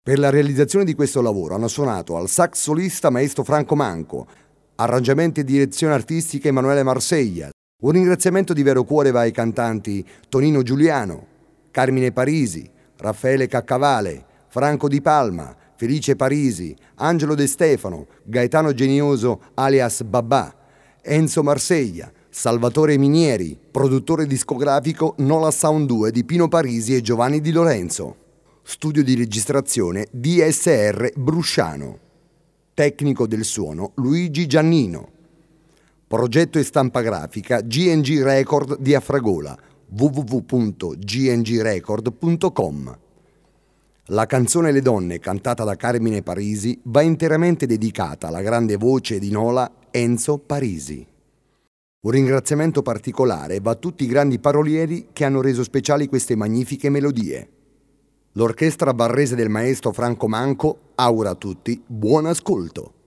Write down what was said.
Per la realizzazione di questo lavoro hanno suonato al sax solista maestro Franco Manco, arrangiamenti e direzione artistica Emanuele Marseglia. Un ringraziamento di vero cuore va ai cantanti Tonino Giuliano, Carmine Parisi, Raffaele Caccavale, Franco Di Palma, Felice Parisi, Angelo De Stefano, Gaetano Genioso alias Babà, Enzo Marseglia, Salvatore Minieri, produttore discografico Nola Sound 2 di Pino Parisi e Giovanni Di Lorenzo. Studio di registrazione DSR Brusciano. Tecnico del suono Luigi Giannino. Progetto e stampa grafica GNG Record di Afragola, www.gngrecord.com. La canzone Le donne, cantata da Carmine Parisi, va interamente dedicata alla grande voce di Nola, Enzo Parisi. Un ringraziamento particolare va a tutti i grandi parolieri che hanno reso speciali queste magnifiche melodie. L'orchestra barrese del maestro Franco Manco augura a tutti buon ascolto.